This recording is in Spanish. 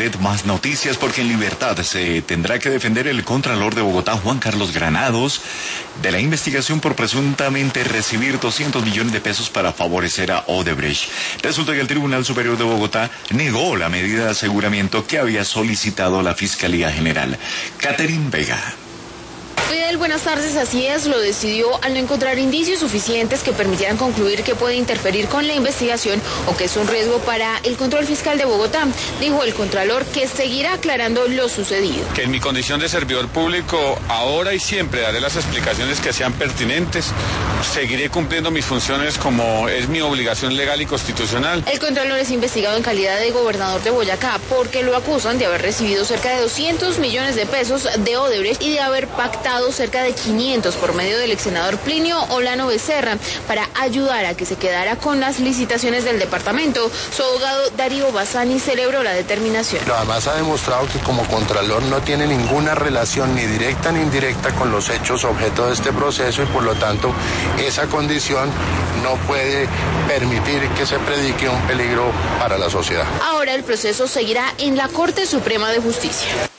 Red Más Noticias, porque en libertad se tendrá que defender el Contralor de Bogotá, Juan Carlos Granados, de la investigación por presuntamente recibir 200 millones de pesos para favorecer a Odebrecht. Resulta que el Tribunal Superior de Bogotá negó la medida de aseguramiento que había solicitado la Fiscalía General. Catherine Vega. Fidel, buenas tardes. Así es, lo decidió al no encontrar indicios suficientes que permitieran concluir que puede interferir con la investigación o que es un riesgo para el control fiscal de Bogotá. Dijo el Contralor que seguirá aclarando lo sucedido. Que en mi condición de servidor público, ahora y siempre daré las explicaciones que sean pertinentes. Seguiré cumpliendo mis funciones como es mi obligación legal y constitucional. El Contralor es investigado en calidad de gobernador de Boyacá porque lo acusan de haber recibido cerca de 200 millones de pesos de Odebrecht y de haber pactado cerca de 500 por medio del ex senador Plinio Olano Becerra para ayudar a que se quedara con las licitaciones del departamento. Su abogado Darío Bassani celebró la determinación. Pero además ha demostrado que como Contralor no tiene ninguna relación ni directa ni indirecta con los hechos objeto de este proceso y por lo tanto esa condición no puede permitir que se predique un peligro para la sociedad. Ahora el proceso seguirá en la Corte Suprema de Justicia.